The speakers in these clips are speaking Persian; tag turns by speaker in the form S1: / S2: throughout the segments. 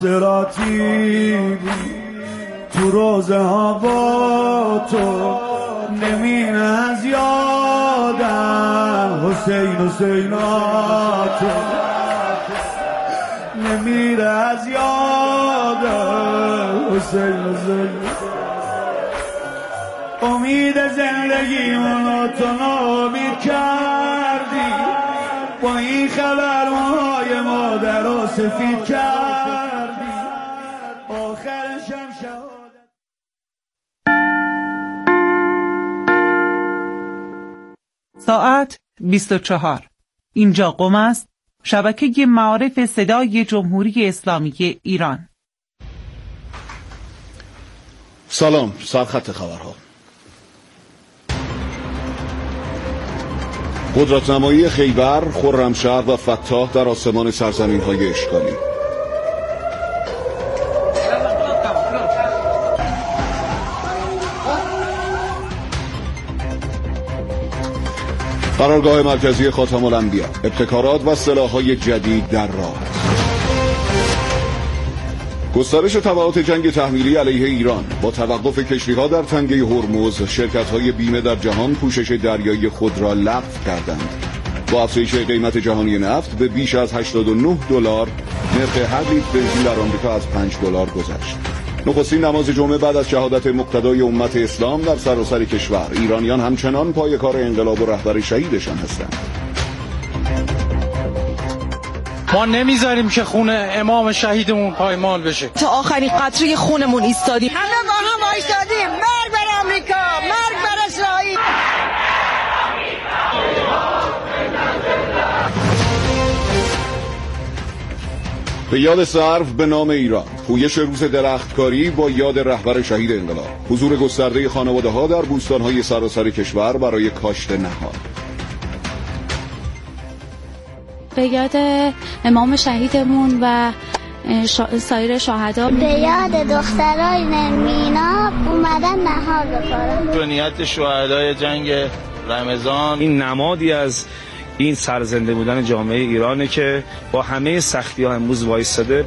S1: سراتی تو روزه ها با تو نمینه از یادم حسیناتو نمیره از یادم حسین امید زندگی منو تو نامید کردی با این خبرهای مادر رو سفید کردی آخرشم شهادت.
S2: ساعت 24. اینجا قم است، شبکه معارف صدای جمهوری اسلامی ایران.
S3: سلام، سرخط خبرها. قدرت‌نمایی خیبر، خرمشهر و فتاح در آسمان سرزمین‌های اشغالی. قرارگاه مرکزی خاتم الانبیا، ابتکارات و سلاح‌های جدید در راه است. گسترش تبعات جنگ تحمیلی علیه ایران با توقف کشتی‌ها در تنگه هرمز، شرکت‌های بیمه در جهان پوشش دریایی خود را لغو کردند. با افزایش قیمت جهانی نفت به بیش از $89 نرخ هر لیتر بنزین در آمریکا از $5 گذشت. نخستین نماز جمعه بعد از شهادت مقتدای امت اسلام در سراسر کشور، ایرانیان همچنان پای کار انقلاب و رهبر شهیدشان هستند.
S4: ما نمیذاریم که خون امام شهیدمون پایمال بشه.
S5: تا آخرین قطره خونمون ایستادیم.
S6: همه با هم وایسادیم. مرگ بر آمریکا، مرگ بر اسرائیل.
S3: به یاد سرو به نام ایران، پویش روز درختکاری با یاد رهبر شهید انقلاب، حضور گسترده خانواده‌ها در بوستان‌های سراسر کشور برای کاشت نهال.
S7: به یاد امام شهیدمون و سایر شهدا،
S8: به یاد دخترای مینا اومدن نهار بخورن.
S9: به نیت شهدای جنگ رمضان.
S10: این نمادی از این سرزنده بودن جامعه ایرانه که با همه سختی‌ها امروز وایساده.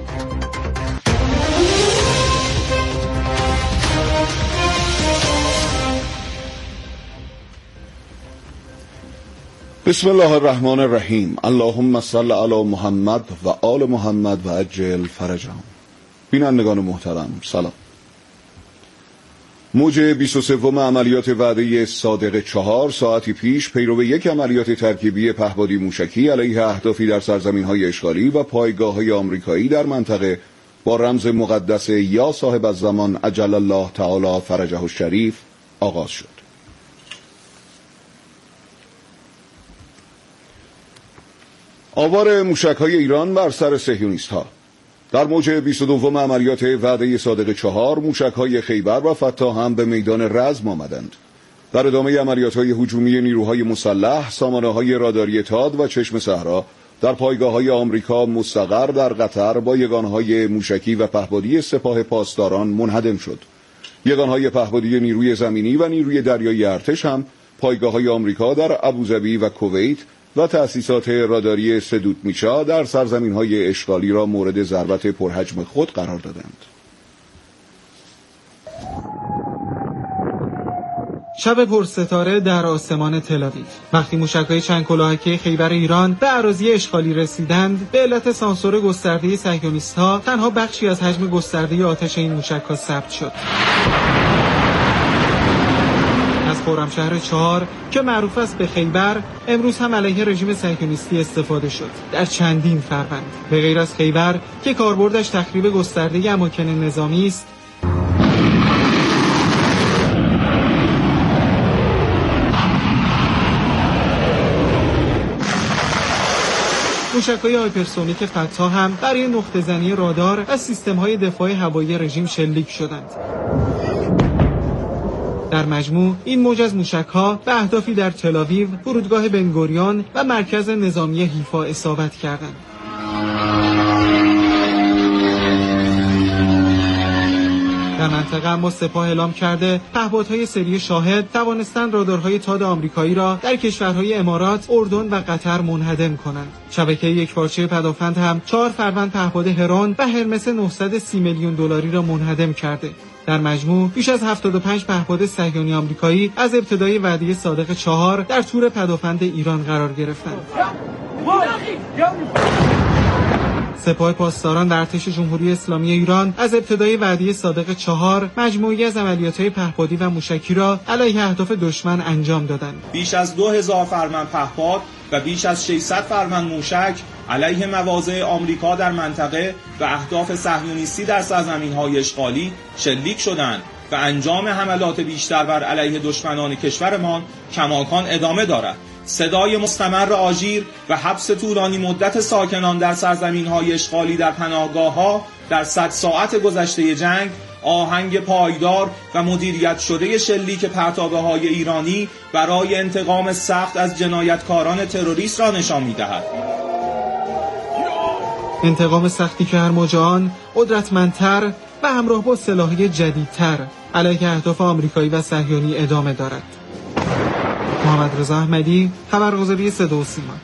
S3: بسم الله الرحمن الرحیم. اللهم صل علی محمد و آل محمد و عجل فرجهم. بینندگان محترم سلام. موج 23 عملیات وعده صادق 4 ساعتی پیش پیرو یک عملیات ترکیبی پهپادی موشکی علیه اهدافی در سرزمین‌های اشغالی و پایگاه‌های آمریکایی در منطقه با رمز مقدس یا صاحب الزمان عجل الله تعالی فرجه الشریف آغاز شد. آوار موشک‌های ایران بر سر صهیونیست‌ها. در موج 22 عملیات وعده صادق 4 موشک‌های خیبر و فتاح هم به میدان رزم آمدند. در ادامه عملیات‌های هجومی نیروهای مسلح، سامانه‌های راداری تاد و چشم صحرا در پایگاه‌های آمریکا مستقر در قطر با یگان‌های موشکی و پهپادی سپاه پاسداران منهدم شد. یگان‌های پهپادی نیروی زمینی و نیروی دریایی ارتش هم پایگاه‌های آمریکا در ابوظبی و کویت و تأسیسات راداری سدود میشا در سرزمین‌های اشغالی را مورد ضربت پرحجم خود قرار دادند.
S11: شب پرستاره در آسمان تل‌آویو. وقتی موشک‌های چند کلاهک خیبر ایران به اراضی اشغالی رسیدند، به علت سانسور گسترده صهیونیست‌ها تنها بخشی از حجم گسترده آتش این موشک‌ها ثبت شد. از خرمشهر 4 که معروف است به خیبر، امروز هم علیه رژیم صهیونیستی استفاده شد در چندین فروند. به غیر از خیبر که کاربردش تخریب گسترده اماکن نظامی است، موشک‌های هایپرسونیک فتاح هم برای نقطه‌زنی رادار از سیستم‌های دفاع هوایی رژیم شلیک شدند. در مجموع این موج از موشک‌ها به اهدافی در تل‌آویو، فرودگاه بنگوریون و مرکز نظامی حیفا اصابت کردند. در منطقه اما سپاه اعلام کرده پهپادهای سری شاهد توانستند رادارهای تاد آمریکایی را در کشورهای امارات، اردن و قطر منهدم کنند. شبکه یکپارچه پدافند هم 4 فروند پهپاد هرون و هرمس 930 میلیون دلاری را منهدم کرده. در مجموع بیش از 75 پهپاد صهیونی آمریکایی از ابتدای وعده صادق 4 در تور پدافند ایران قرار گرفتند. سپاه پاسداران در ارتش جمهوری اسلامی ایران از ابتدای وعده صادق 4 مجموعی از عملیات‌های پهپادی و موشکی را علیه اهداف دشمن انجام دادند.
S12: بیش از 2000 فرمند پهپاد و بیش از 600 فرمند موشک علیه مواضع آمریکا در منطقه و اهداف صهیونیستی در سرزمین‌های اشغالی شلیک شدند و انجام حملات بیشتر بر علیه دشمنان کشورمان کماکان ادامه دارد. صدای مستمر آژیر و حبس طولانی مدت ساکنان در سرزمین‌های اشغالی در پناهگاه‌ها در 100 ساعت گذشته جنگ، آهنگ پایدار و مدیریت شده شلیک پرتابه‌های ایرانی برای انتقام سخت از جنایتکاران تروریست را نشان می‌دهد.
S11: انتقام سختی که هر مجان قدرتمندتر و همراه با سلاح‌های جدیدتر علیه اهداف آمریکایی و صهیونی ادامه دارد. محمد رضا احمدی، خبرگزاری صدا و سیما.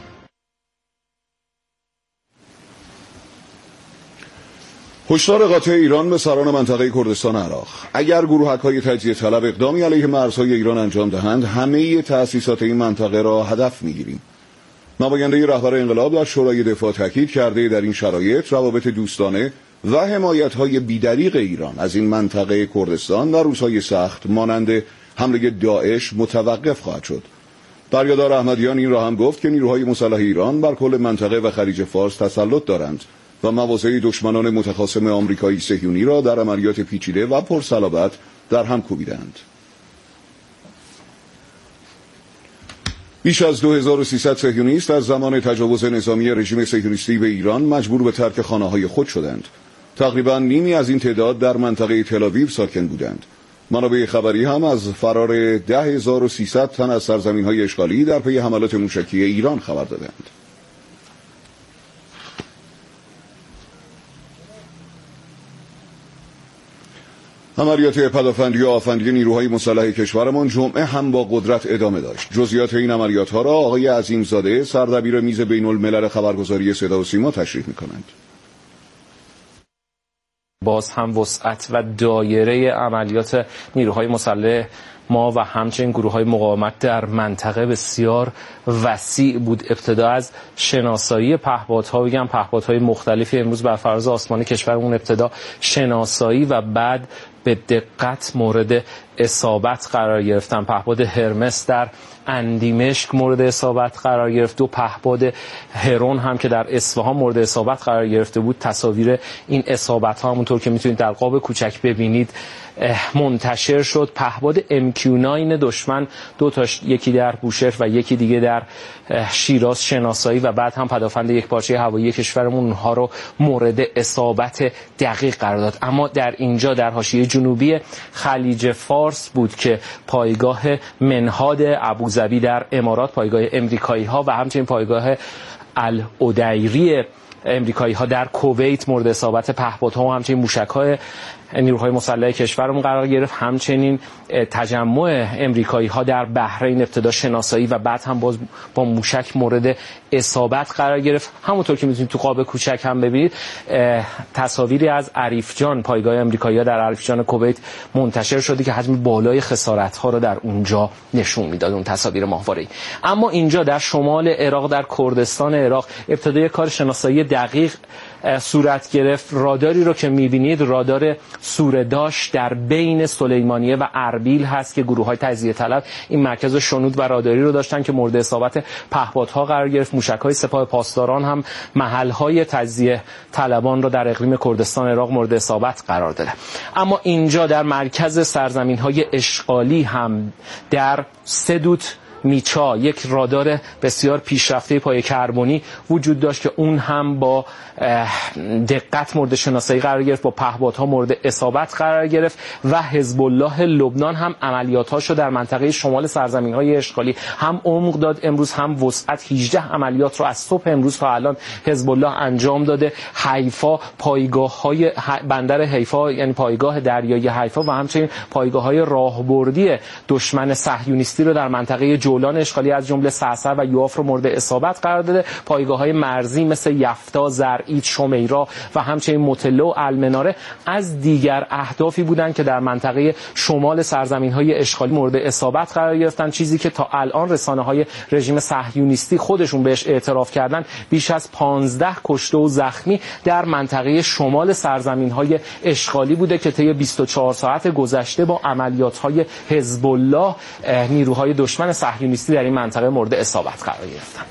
S3: هشدار قاطع ایران به سران منطقه کردستان عراق: اگر گروهک‌های تجزیه طلب اقدامی علیه مرزهای ایران انجام دهند، همه تأسیسات این منطقه را هدف می‌گیریم. نماینده رهبر انقلاب در شورای دفاع تاکید کرده در این شرایط روابط دوستانه و حمایت‌های بی‌دریغ ایران از این منطقه کردستان در روزهای سخت مانند حمله داعش متوقف خواهد شد. دریادار احمدیان این را هم گفت که نیروهای مسلح ایران بر کل منطقه و خلیج فارس تسلط دارند و مواضع دشمنان متخاصم آمریکایی صهیونی را در عملیات پیچیده و پرصلابت در هم کوبیدند. بیش از 2300 صهیونیست از زمان تجاوز نظامی رژیم صهیونیستی به ایران مجبور به ترک خانه‌های خود شدند. تقریباً نیمی از این تعداد در منطقه تل‌آویو ساکن بودند. منابع خبری هم از فرار 10300 تن از سرزمین‌های اشغالی در پی حملات موشکی ایران خبر دادند. عملیات پدافندی و آفندی نیروهای مسلح کشورمان جمعه هم با قدرت ادامه داشت. جزئیات این عملیات‌ها را آقای عظیمزاده، سردبیر میز بین‌الملل خبرگزاری صدا و سیما تشریح می‌کنند.
S13: باز هم وسعت و دایره عملیات نیروهای مسلح ما و همچنین گروه‌های مقاومت در منطقه بسیار وسیع بود. ابتدا از شناسایی پهپادها، بگم پهپادهای مختلفی امروز بر فراز آسمان کشورمون ابتدا شناسایی و بعد به دقت مورد اصابت قرار گرفتن. پهپاد هرمس در اندیمشک مورد اصابت قرار گرفت، 2 پهپاد هرون هم که در اصفهان مورد اصابت قرار گرفته بود. تصاویر این اصابت ها همونطور که میتونید در قاب کوچک ببینید منتشر شد. پهپاد MQ9 دشمن 2 تاش، یکی در بوشهر و یکی دیگه در شیراز شناسایی و بعد هم پدافند یکپارچه هوایی کشورمون اونها رو مورد اصابت دقیق قرار داد. اما در اینجا در حاشیه جنوبی خلیج فارس بود که پایگاه منهاد ابوظبی در امارات، پایگاه امریکایی ها و همچنین پایگاه العدیری امریکایی ها در کویت مورد اصابت پهپادها و همچنین موشک‌های نیروهای مسلح کشورمون قرار گرفت. همچنین تجمع امریکایی ها در بحرین ابتدا شناسایی و بعد هم باز با موشک مورد اصابت قرار گرفت. همونطور که میتونید تو قاب کوچک هم ببینید تصاویری از عریفجان، پایگاه امریکایی ها در عریفجان کویت منتشر شده که حجم بالای خسارت ها رو در اونجا نشون میداد، اون تصاویر ماهواره‌ای. اما اینجا در شمال عراق، در کردستان عراق، ابتدای کار شناسایی دقیق صورت گرفت. راداری رو که میبینید رادار سورداش در بین سلیمانیه و اربیل هست که گروه‌های تجزیه طلب این مرکز شنود و راداری رو داشتن که مورد اصابت پهپادها قرار گرفت. موشک‌های سپاه پاسداران هم محل‌های تجزیه طلبان رو در اقلیم کردستان عراق مورد اصابت قرار داده. اما اینجا در مرکز سرزمین‌های اشغالی هم در سدوت میچا، یک رادار بسیار پیشرفته پایه کربنی وجود داشت که اون هم با دقت مورد شناسایی قرار گرفت، با پهپادها مورد اصابت قرار گرفت و حزب الله لبنان هم عملیاتاشو در منطقه شمال سرزمین‌های اشغالی هم عمق داد امروز هم وسعت. 18 عملیات رو از صبح امروز تا الان حزب الله انجام داده. حیفا، پایگاه‌های بندر حیفا یعنی پایگاه دریایی حیفا و همچنین پایگاه‌های راهبردی دشمن صهیونیستی رو در منطقه جولان اشغالی از جمله سعسع و یوآف رو مورد اصابت قرار داده. پایگاه‌های مرزی مثل یفتا، زرعید، شمیرا و همچنین مطله و المناره از دیگر اهدافی بودند که در منطقه شمال سرزمین‌های اشغالی مورد اصابت قرار گرفتن، چیزی که تا الان رسانه‌های رژیم صهیونیستی خودشون بهش اعتراف کردن. بیش از 15 کشته و زخمی در منطقه شمال سرزمین‌های اشغالی بوده که طی 24 ساعت گذشته با عملیات‌های حزب الله نیروهای دشمن صهیونیستی در این منطقه مورد اصابت قرار گرفتن.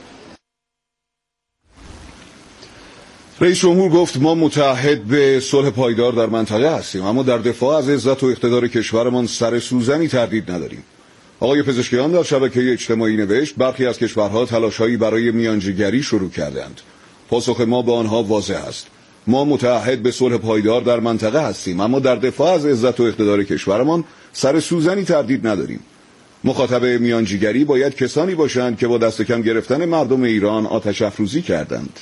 S3: رئیس جمهور گفت ما متعهد به صلح پایدار در منطقه هستیم، اما در دفاع از عزت و اقتدار کشورمان سر سوزنی تردید نداریم. آقای پزشکیان در شبکه اجتماعی نوشت برخی از کشورها تلاش‌هایی برای میانجیگری شروع کردند. پاسخ ما به آنها واضح است. ما متعهد به صلح پایدار در منطقه هستیم، اما در دفاع از عزت و اقتدار کشورمان سر سوزنی تردید نداریم. مخاطب میانجیگری باید کسانی باشند که با دست کم گرفتن مردم ایران آتش افروزی کردند.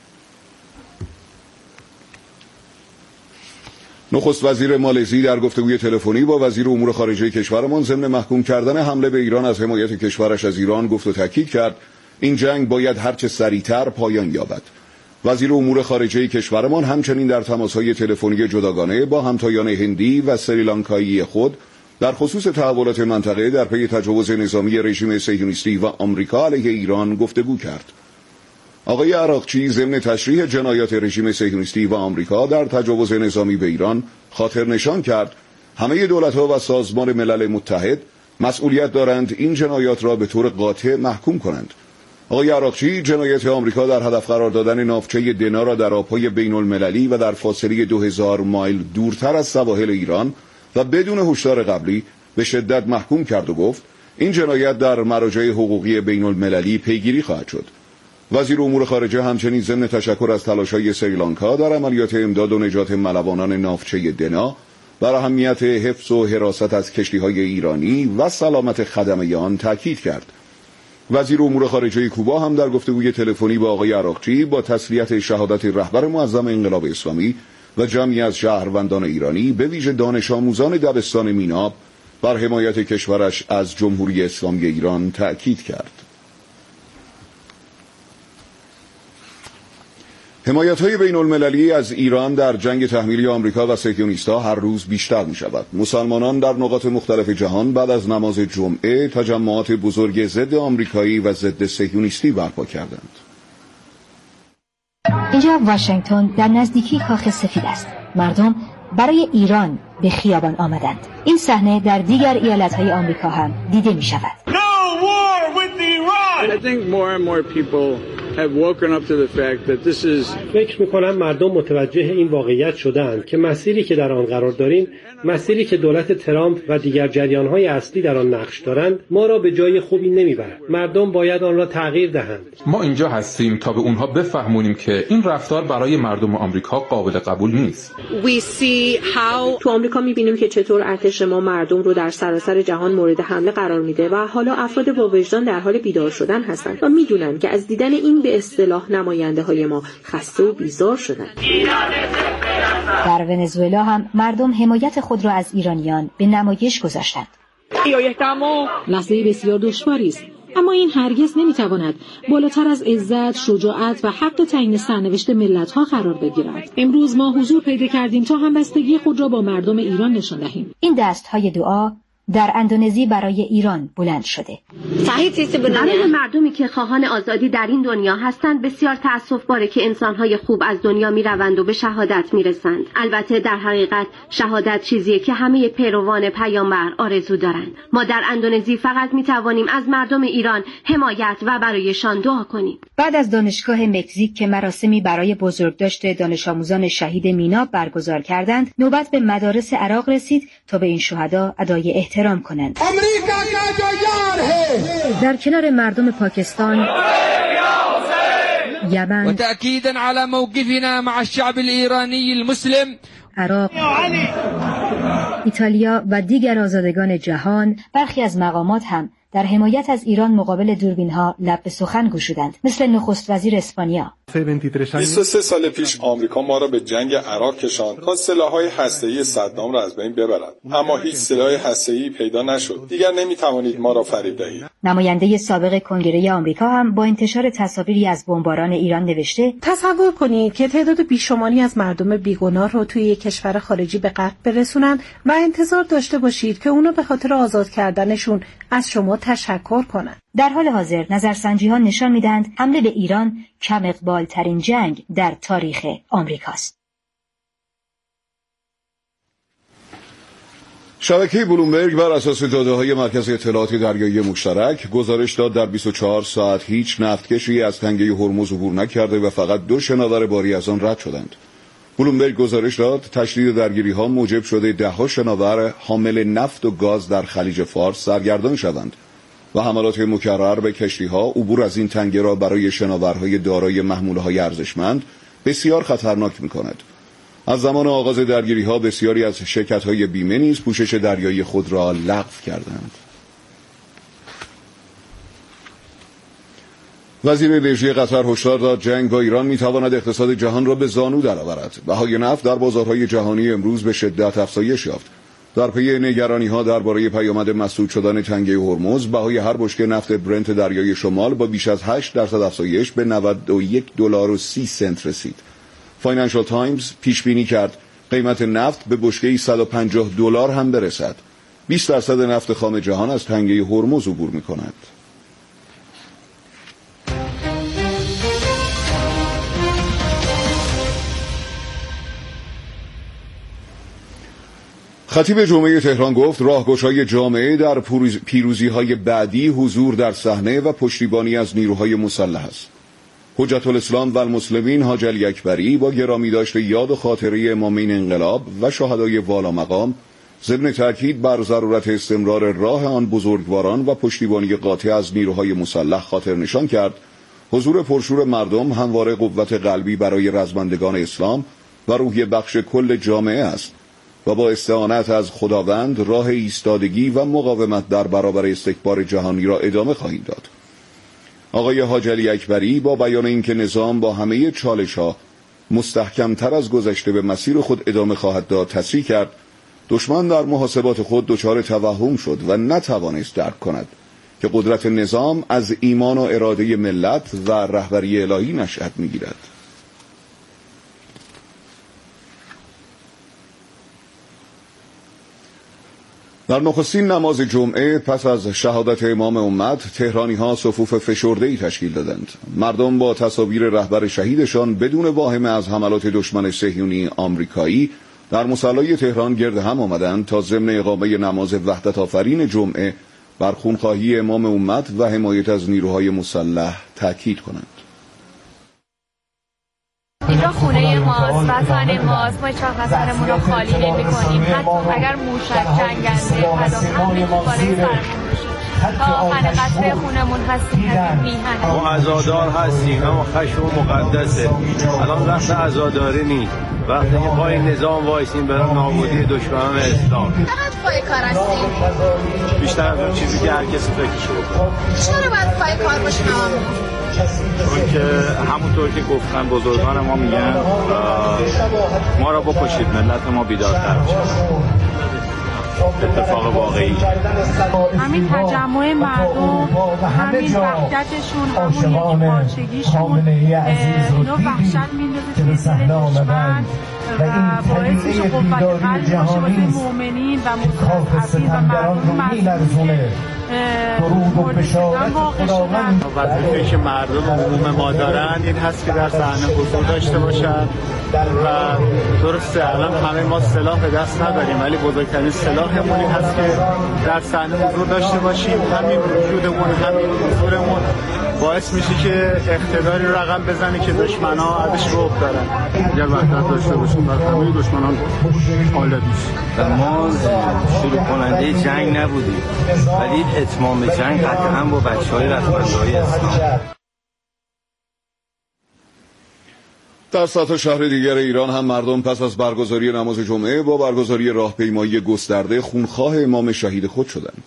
S3: نخست وزیر مالزی در گفتگوی تلفنی با وزیر امور خارجه کشورمان ضمن محکوم کردن حمله به ایران از حمایت کشورش از ایران گفت و تاکید کرد این جنگ باید هرچه سریعتر پایان یابد. وزیر امور خارجه کشورمان همچنین در تماس‌های تلفنی جداگانه با همتایان هندی و سریلانکایی خود در خصوص تحولات منطقه در پی تجاوز نظامی رژیم صهیونیستی و آمریکا علیه ایران گفتگو کرد. آقای عراقچی ضمن تشریح جنایات رژیم صهیونیستی و آمریکا در تجاوز نظامی به ایران خاطر نشان کرد همه دولت‌ها و سازمان ملل متحد مسئولیت دارند این جنایات را به طور قاطع محکوم کنند. آقای عراقچی جنایات آمریکا در هدف قرار دادن ناوچه دنا را در آب‌های بین‌المللی و در فاصله 2000 مایل دورتر از سواحل ایران و بدون هشدار قبلی به شدت محکوم کرد و گفت این جنایت در مراجع حقوقی بین‌المللی پیگیری خواهد شد. وزیر امور خارجه همچنین ضمن تشکر از تلاش‌های سریلانکا در عملیات امداد و نجات ملوانان ناوچه دنا بر اهمیت حفظ و حراست از کشتی‌های ایرانی و سلامت خدمه آن تاکید کرد. وزیر امور خارجه کوبا هم در گفتگوی تلفنی با آقای عراقچی با تسلیت شهادت رهبر معظم انقلاب اسلامی و جمعی از شهروندان ایرانی به ویژه دانش آموزان دبستان میناب بر حمایت کشورش از جمهوری اسلامی ایران تأکید کرد. حمایت‌های بین‌المللی از ایران در جنگ تحمیلی آمریکا و صهیونیست‌ها هر روز بیشتر می‌شود. مسلمانان در نقاط مختلف جهان بعد از نماز جمعه تجمعات بزرگ ضد آمریکایی و ضد صهیونیستی برپا کردند.
S14: اینجا واشنگتن در نزدیکی کاخ سفید است. مردم برای ایران به خیابان آمدند. این صحنه در دیگر ایالت‌های آمریکا هم دیده می‌شود.
S15: فکر می‌کنم مردم متوجه این واقعیت شدند که مسیری که در آن قرار داریم، مسیری که دولت ترامپ و دیگر جریان‌های اصلی در آن نقش دارند، ما را به جای خوبی نمیبرد. مردم باید آن را تغییر دهند.
S16: ما اینجا هستیم تا به اونها بفهمونیم که این رفتار برای مردم آمریکا قابل قبول نیست.
S17: تو آمریکا می‌بینیم که چطور ارتش ما مردم رو در سراسر جهان مورد حمله قرار میده و حالا افراد با وجدان در حال بیدار شدن هستند و میدونن که از دیدن این به اصطلاح نماینده‌های ما خسته و بیزار شدن.
S14: در ونزوئلا هم مردم حمایت خود را از ایرانیان به نمایش گذاشتند.
S18: لحظه بسیار دشواری است، اما این هرگز نمیتواند بالاتر از عزت، شجاعت و حق تعیین سرنوشت ملت‌ها قرار بگیرد. امروز ما حضور پیدا کردیم تا همبستگی خود را با مردم ایران نشان دهیم.
S14: این دست‌های دعا در اندونزی برای ایران بلند شده.
S19: برای مردمی که خواهان آزادی در این دنیا هستند بسیار تأسف باره که انسان‌های خوب از دنیا می‌روند و به شهادت می‌رسند. البته در حقیقت شهادت چیزیه که همه پیروان پیامبر آرزو دارند. ما در اندونزی فقط می‌توانیم از مردم ایران حمایت و برایشان دعا کنیم.
S14: بعد از دانشگاه مکزیک که مراسمی برای بزرگداشت دانش آموزان شهید میناب برگزار کردند، نوبت به مدارس عراق رسید تا به این شهدا ادای احترام کنند. در کنار مردم پاکستان، یمن
S20: و تأکیداً علی موقفنا مع الشعب الإيراني المسلم،
S14: عراق، ایتالیا و دیگر آزادگان جهان، برخی از مقامات هم در حمایت از ایران مقابل دوربین‌ها لب به سخن گشودند، مثل نخست وزیر اسپانیا.
S21: 23 سال پیش آمریکا ما را به جنگ عراق کشاند تا سلاح‌های هسته‌ای صدام را از بین ببرد، اما هیچ سلاح هسته‌ای پیدا نشد. دیگر نمی‌توانید ما را فریب دهید.
S14: نماینده سابق کنگره آمریکا هم با انتشار تصاویری از بمباران ایران نوشته:
S22: تصور کنید که تعداد بیشماری از مردم بیگناه رو توی یک کشور خارجی به قتل برسونن و انتظار داشته باشید که اونا به خاطر آزاد کردنشون از شما تشکر کنن.
S14: در حال حاضر نظرسنجی‌ها نشان می‌دهند حمله به ایران کم اقبال‌ترین جنگ در تاریخ آمریکاست.
S3: شبکه بلومبرگ بر اساس داده‌های مرکز اطلاعات دریایی مشترک گزارش داد در 24 ساعت هیچ نفتکشی از تنگه هرمز عبور نکرده و فقط 2 شناور باری از آن رد شدند. بلومبرگ گزارش داد تشدید درگیری‌ها موجب شده ده‌ها شناور حامل نفت و گاز در خلیج فارس سرگردان شوند و حملات مکرر به کشتی‌ها عبور از این تنگه را برای شناورهای دارای محموله‌های ارزشمند بسیار خطرناک می‌کند. از زمان آغاز درگیری‌ها بسیاری از شرکت‌های بیمه نیز پوشش دریایی خود را لغو کردند. وزیر انرژی قطر هشدار داد جنگ با ایران می‌تواند اقتصاد جهان را به زانو درآورد. بهای نفت در بازارهای جهانی امروز به شدت افزایش یافت. در پی نگرانی‌ها درباره پیامد مسدود شدن تنگه هرمز، بهای هر بشکه نفت برنت دریای شمال با بیش از 8% افزایش به $91.30 رسید. فاینانشال تایمز پیش بینی کرد قیمت نفت به بشکه‌ای $150 هم برسد. 20% نفت خام جهان از تنگه هرمز عبور می‌کند. خطیب جمعه تهران گفت راهگشای جامعه در پیروزی‌های بعدی حضور در صحنه و پشتیبانی از نیروهای مسلح است. حجت الاسلام و المسلمین حاج علی اکبری با گرامی داشت یاد و خاطره امامین انقلاب و شهدای والا مقام ضمن تاکید بر ضرورت استمرار راه آن بزرگواران و پشتیبانی قاطع از نیروهای مسلح خاطر نشان کرد حضور پرشور مردم همواره قوت قلبی برای رزمندگان اسلام و روحیه بخش کل جامعه است و با استعانت از خداوند راه ایستادگی و مقاومت در برابر استکبار جهانی را ادامه خواهیم داد. آقای حاج علی اکبری با بیان اینکه نظام با همه چالش‌ها مستحکم‌تر از گذشته به مسیر خود ادامه خواهد داد تصریح کرد دشمن در محاسبات خود دچار توهم شد و نتوانست درک کند که قدرت نظام از ایمان و اراده ملت و رهبری الهی نشأت می‌گیرد. در نخستین نماز جمعه پس از شهادت امام امت تهرانی‌ها صفوف فشرده‌ای تشکیل دادند. مردم با تصاویر رهبر شهیدشان بدون واهمه از حملات دشمن صهیونی آمریکایی در مصلی تهران گرد هم آمدند تا ضمن اقامه نماز وحدت آفرین جمعه بر خونخواهی امام امت و حمایت از نیروهای مسلح تاکید کنند.
S23: اینجا خونه ماست، وطن ماست، ما هیچ وقت وطنمون رو خالی نمی کنیم. حتی اگر موشک جنگنده هم میتونه بالای سرمون بشیم تا آخر قطره خونمون هستیم میهنه.
S24: ما عزادار هستیم اما خشم مقدسه. الان وقت عزاداری نیست، وقتی که پای نظام وایسیم برای نابودی دشمنان اسلام.
S23: چقدر پای کار هستیم؟
S24: بیشتر از اون چیزی که هر کسی فکرشو بکنه.
S23: چرا باید پای کار باشیم
S24: چون که همونطور که گفتن بزرگان ما میگن ما را بکشید ملت ما بیدارتر بشه. اتفاق واقعی
S22: همین تجمع مردم، همین وحدتشون، همون یکی پارچگیشون اینو وحشت میندازه توی دل دشمن و باعث میشه قوت قلبی باشه واسه مؤمنین و مستضعفین و مردم مظلومی مورد ستم واقع شدن.
S24: وظیفه‌ای که مردم عموم ما دارن این هست که در صحنه حضور داشته باشن و درسته الان همه ما سلاح به دست نداریم ولی بزرگترین سلاحمون این هست که در صحنه حضور داشته باشیم. همین وجودمون، همین حضورمون باعث میشه که اقتداری رقم بزنه که دشمن‌ها ازش رعب دارن. اگر وحدت داشته باشیم بر همه دشمنان غالب میشه.
S1: ما شروع کننده جنگ نبودیم، ولی اتمام جنگ قطعا با بچه‌های رهبرهای اسلام.
S3: در سطح شهر دیگر ایران هم مردم پس از برگزاری نماز جمعه با برگزاری راهپیمایی گسترده خونخواه امام شهید خود شدند.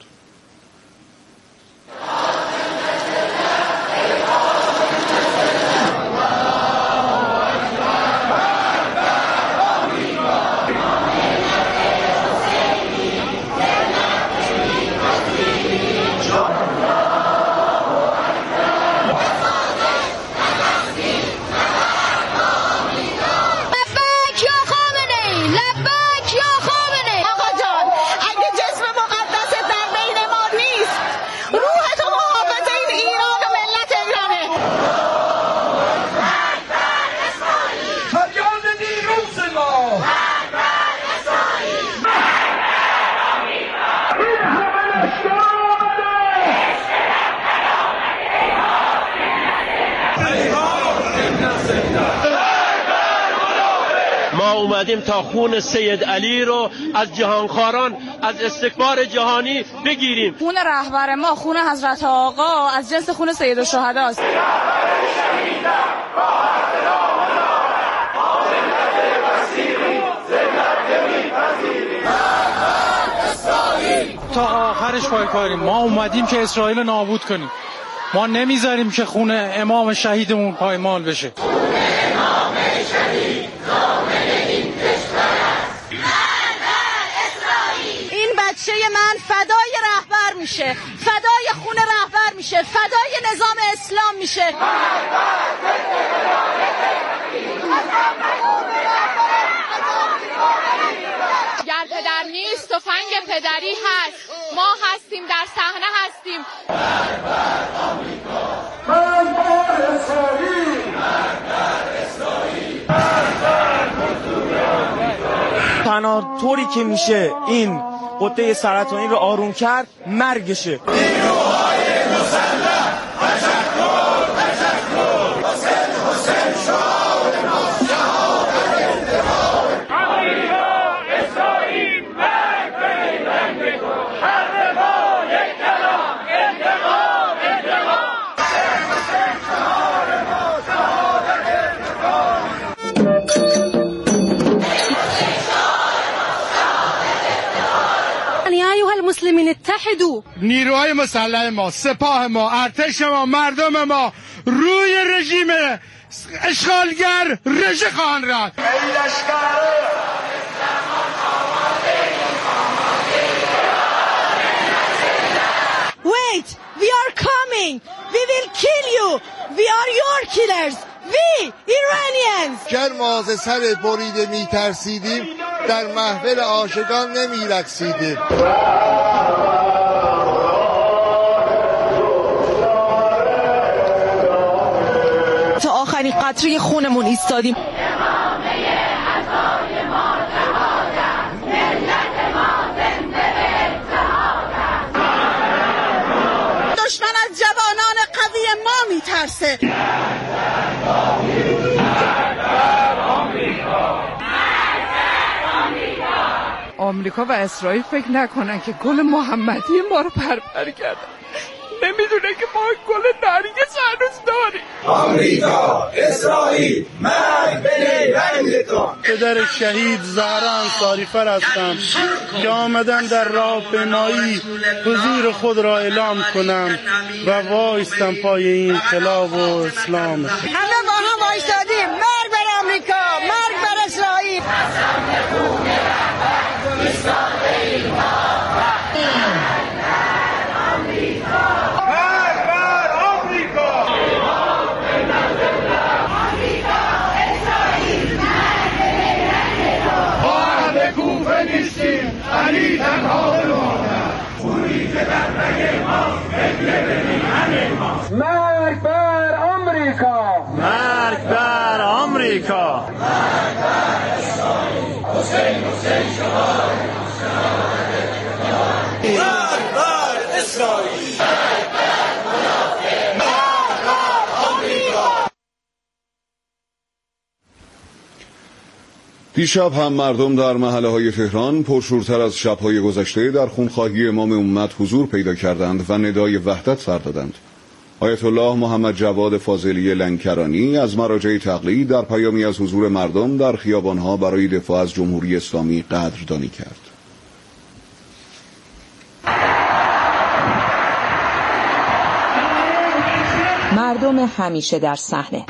S2: اومدیم تا خون سید علی رو از جهانخواران، از استکبار جهانی بگیریم.
S23: خون رهبر ما، خون حضرت آقا از جنس خون سید الشهدا است.
S11: تا آخرش پایکاریم. ما اومدیم که اسرائیل نابود کنیم. ما نمیذاریم که خون امام شهیدمون پایمال بشه.
S6: بچه من فدای رهبر میشه، فدای خون رهبر میشه، فدای نظام اسلام میشه.
S23: گر پدر نیست تفنگ پدری هست، ما هستیم، در صحنه هستیم.
S1: تنها طوری که میشه این قده سرطانی رو آروم کرد مرگشه.
S4: نیروهای مسلح تشکر حسین شعار ما، شهادت انتقام. امریکا اسرائیل مرگ بر رنگ تو، هر ما یک کلام انتقام حسین شعار ما، شهادت انتقام.
S6: المسلمین اتحدوا.
S5: نیروهای مسلح ما، سپاه ما، ارتش ما، مردم ما روی رژیم اشغالگر رژه خواهند رفت.
S6: Wait, we are coming. We will kill you. We are your killers. We Iranians.
S25: گر ما ز سر بریده می ترسیدیم، در محفل عاشقان نمی رقصیدیم.
S6: تا آخرین قطره خونمون ایستادیم. دشمن از جوانان قوی ما میترسه.
S20: آمریکا و اسرائیل فکر نکنن که گل محمدی ما رو پرپر کردن. نمیدونه که ما گل نرگس هنوز داریم.
S4: آمریکا، اسرائیل، مرگ به نیرنگتون.
S5: پدر شهید زهرا انصاری فر هستم که آمدن در راهپیمایی حضور خود را اعلام کنم و وایستم پای این انقلاب و اسلام.
S6: همه با هم وایستادیم. مرگ بر آمریکا، مرگ بر اسرائیل.
S4: علی تنها بماند، خونی که در رگ ما
S5: مرگ بر آمریکا،
S2: مرگ بر آمریکا،
S4: مرگ بر اسرائیل. حسین شعار، مرگ بر اسرائیل، مرگ بر منافق، مرگ
S3: دیشب هم مردم در محله‌های تهران پرشورتر از شب‌های گذشته در خونخواهی امام امت حضور پیدا کردند و ندای وحدت سر دادند. آیت الله محمد جواد فاضلی لنکرانی از مراجع تقلید در پیامی از حضور مردم در خیابان‌ها برای دفاع از جمهوری اسلامی قدردانی کرد.
S17: مردم همیشه در صحنه،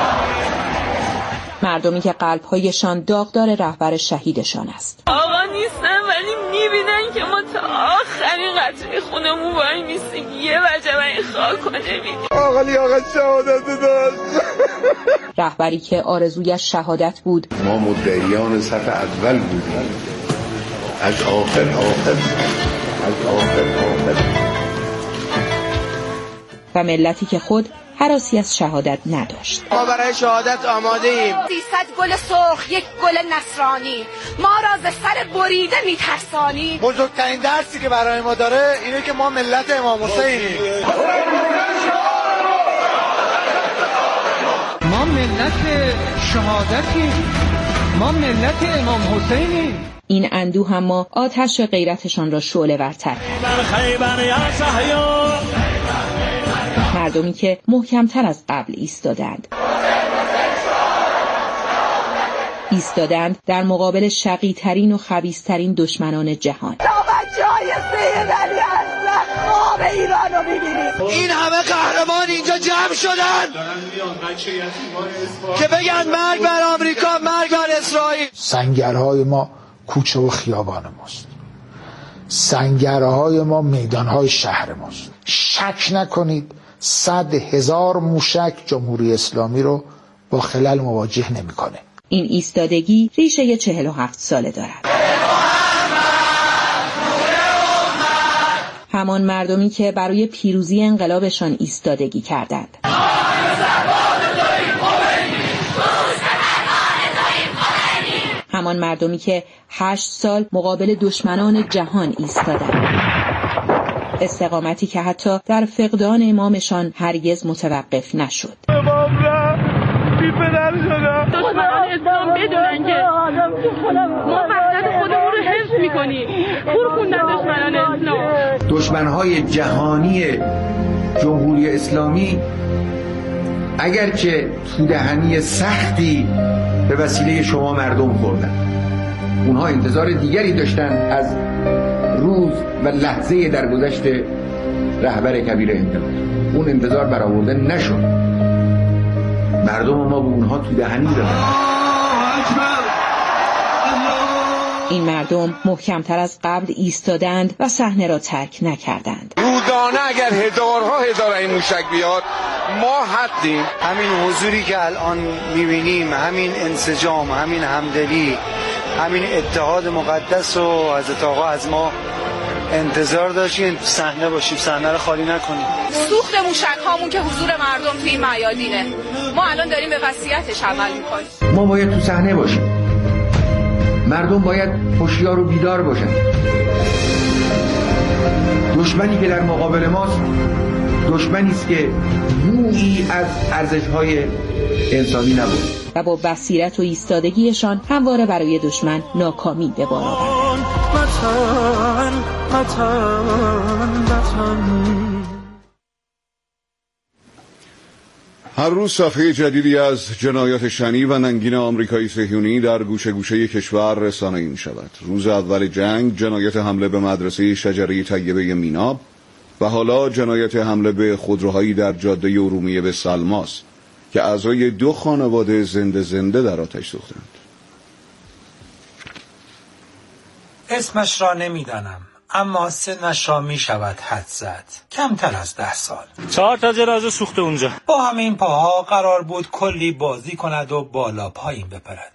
S17: مردمی که قلب‌هایشان داغدار رهبر شهیدشان است.
S23: آقا نیستن ولی میبینن که ما تا آخرین قطره خونمون وای میستیم، یه وجبه این خاک نمیدیم.
S25: آقا شهادت داشت.
S17: رهبری که آرزویش شهادت بود.
S7: ما مدعیان صف اول بودیم، از آخر
S17: و ملتی که خود هراسی از شهادت نداشت.
S8: ما برای شهادت آماده ایم.
S9: 300 گل سرخ، یک گل نصرانی، ما را ز سر بریده میترسانی.
S8: بزرگترین درسی که برای ما داره اینه که ما ملت امام حسینیم.
S10: ما ملت شهادتیم، ما ملت امام حسینیم.
S17: این اندوه اما آتش غیرتشان را شعله ورتر کرد. مردمی که محکمتر از قبل ایستادند در مقابل شقی‌ترین و خبیث‌ترین دشمنان جهان.
S9: توجه سید علی حضرت خواب ایرانو می‌بینید.
S8: این همه قهرمان اینجا جمع شدن که بگن مرگ بر آمریکا، مرگ بر اسرائیل.
S12: سنگرهای ما کوچه و خیابان ماست، سنگرهای ما میدانهای شهر ماست. شک نکنید 100,000 موشک جمهوری اسلامی رو با خلل مواجه نمی‌کنه.
S17: این ایستادگی ریشه 47 ساله دارد. همان مردمی که برای پیروزی انقلابشان ایستادگی کردند. همان مردمی که 8 سال مقابل دشمنان جهان ایستادند. استقامتی که حتی در فقدان امامشان هرگز متوقف نشد.
S23: دشمنان اسلام بدونن که ما وحدت خودمون رو حفظ میکنیم. خور خوندن دشمنان اسلام.
S7: دشمنهای جهانی جمهوری اسلامی اگرچه تو دهنی سختی به وسیله شما مردم خوردن، اونها انتظار دیگری داشتن از روز و لحظه درگذشت رهبر کبیر انقلاب. اون انتظار برآورده نشد. مردم ما به اونها تو دهنی زدن.
S17: این مردم محکمتر از قبل ایستادند و صحنه را ترک نکردند.
S8: روزانه اگر هزار این موشک بیاد ما حدیم. همین حضوری که الان میبینیم، همین انسجام، همین همدلی، همین اتحاد مقدس و حضرت آقا از ما انتظار داشتیم صحنه باشیم، صحنه رو خالی نکنیم.
S9: سوخت موشک هامون که حضور مردم توی این میادینه. ما الان داریم به وصیتش عمل میکنیم.
S7: ما باید تو صحنه باشیم. مردم باید هوشیار و بیدار باشن. دشمنی که در مقابل ماست دشمنی است که بویی از ارزش‌های انسانی نبود
S17: و با بصیرت و ایستادگیشان همواره برای دشمن ناکامی به بار آورد.
S3: هر روز صفحه جدیدی از جنایات شنی و ننگین آمریکایی صهیونی در گوشه گوشه کشور رسانه‌ای می‌شود. روز اول جنگ جنایت حمله به مدرسه شجره طیبه میناب و حالا جنایت حمله به خودروهایی در جاده ارومیه به سلماس که اعضای 2 خانواده زنده در آتش سوختند.
S26: اسمش را نمیدانم، اما سنش را می شود حد زد. کمتر از 10 سال.
S27: 4 تا جنازه سوخته اونجا.
S26: با همین پاها قرار بود کلی بازی کند و بالا پایین بپرد.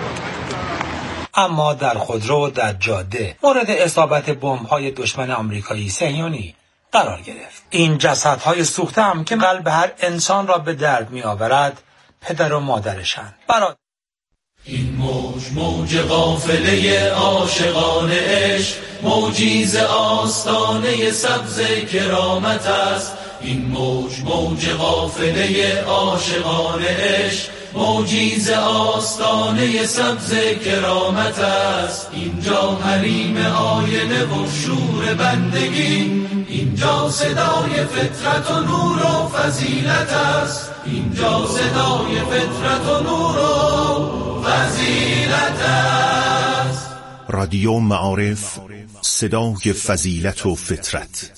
S26: اما در خودرو و در جاده مورد اصابت بمب‌های دشمن آمریکایی صهیونی قرار گرفت. این جسدهای سوخته هم که قلب هر انسان را به درد می آورد پدر و مادرشان.
S28: این موج قافله عاشقان عشق، موجی ز آستانه سبز کرامت است. این موج قافله عاشقان عشق، معجیز آستانه سبز کرامت است. اینجا حریم آینه و شور بندگی، اینجا صدای فطرت و نور و فضیلت است. اینجا صدای فطرت و نور و فضیلت است.
S13: رادیو معارف، صدای فضیلت و فطرت.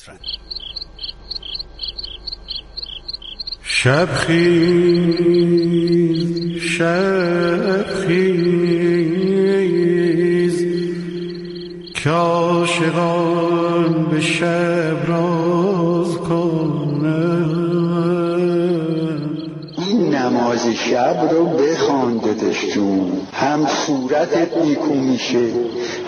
S14: شب خیز شب خیز که عاشقان به شب راز کنند.
S15: این نماز شب رو بخوان داداش جون، هم صورتت نیکو میشه